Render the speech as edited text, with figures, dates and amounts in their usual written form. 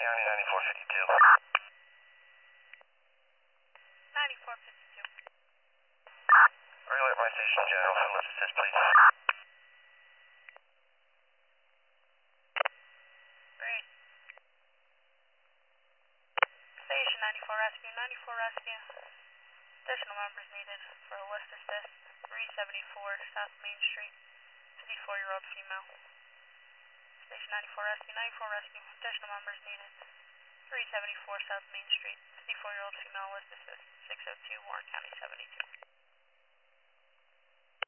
County 9452. 9452. Regulate my station, General. So let's assist, please. Great. Station 94 Rescue, 94 Rescue. Additional members needed for a lift assist, 374 South Main Street, 54-year-old female. Station 94 Rescue, 94 Rescue. Additional members needed, 374 South Main Street, 54-year-old female, lift assist, 602 Warren County 72.